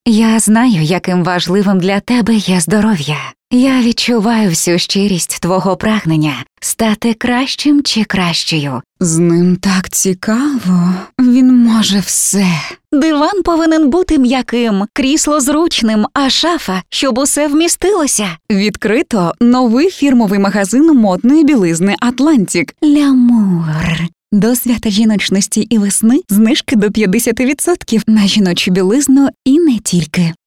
Я знаю, яким важливим для тебе є здоров'я. Я відчуваю всю щирість твого прагнення стати кращим чи кращою. З ним так цікаво. Він може все. Диван повинен бути м'яким, крісло зручним, а шафа, щоб усе вмістилося. Відкрито новий фірмовий магазин модної білизни «Атлантік». Лямур. До свята жіночності і весни знижки до 50% на жіночу білизну і не тільки.